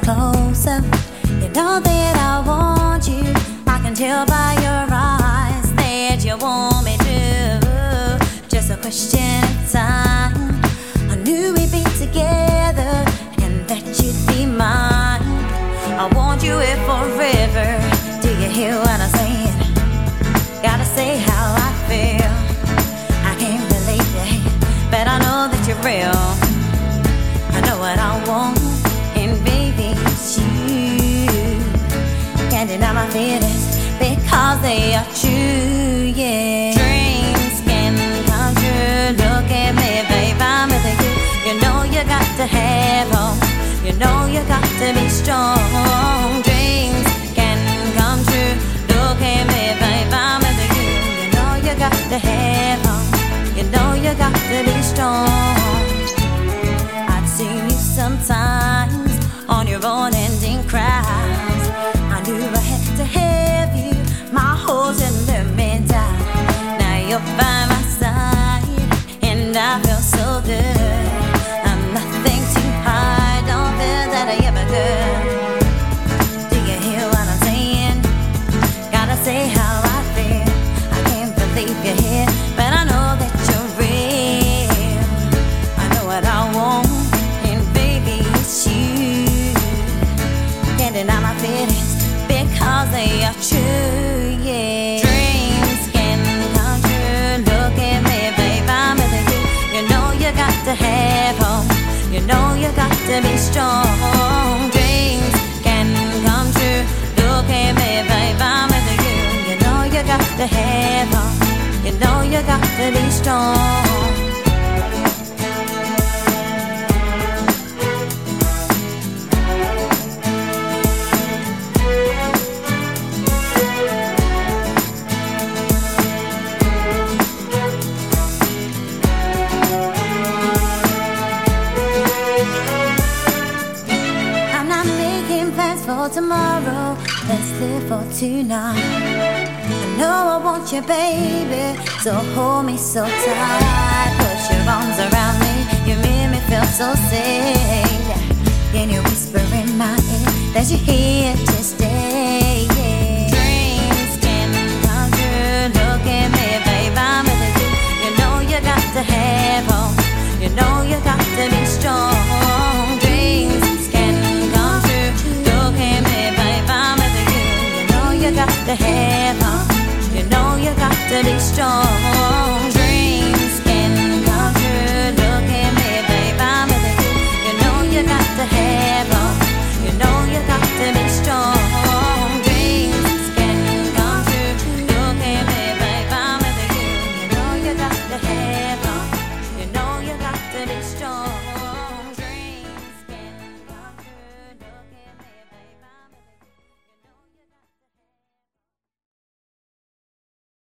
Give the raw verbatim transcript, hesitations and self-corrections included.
closer. You know that I want you. I can tell by your eyes that you want me to. Just a question of time. I knew we'd be together and that you'd be mine. I want you here forever. Do you hear what I'm saying? Gotta say how I feel. I can't believe it, but I know that you're real. I know what I want, and baby, it's you. Can't deny my feelings because they are true, yeah. Dreams can come true. Look at me, babe, I'm with you. You know you got to have hope. You know you got to be strong. Dreams can come true. Look at me, babe, I'm with you. You know you got to have hope. You know you got to be strong. I've seen you sometimes on your own and in crowds. I knew I had to have you. My holes in the middle. Now you're by my side, and I feel so good. I'm nothing too hard. Don't feel that I ever could. Do you hear what I'm saying? Gotta say how I feel. I can't believe you're here, but I know that you're real. I know what I want, and baby, it's you. Can't deny my feelings because they are true, yeah. Dreams can come true. Look at me, babe, I'm with you. You know you got to have hope. You know you got to be strong. Dreams can come true. Look at me, babe, I'm with you. You know you got to have hope. You know you got to be strong. For tomorrow, let's live for tonight. I know I want you, baby, so hold me so tight. Put your arms around me, you make me feel so safe. Can you whisper in my ear that you're here to stay? Yeah. Dreams can come true. Look at me, babe, I'm with you. You know you got to have hope. You know you got to be strong. Dreams you got to have hope. You know you got to be strong. Dreams can come true. Look at me, babe, I'm with you. You know you got to have hope. You know you got to be strong. Dreams can come true. Look at me, babe, I'm with you. You know you got to have hope. You know you got to be strong.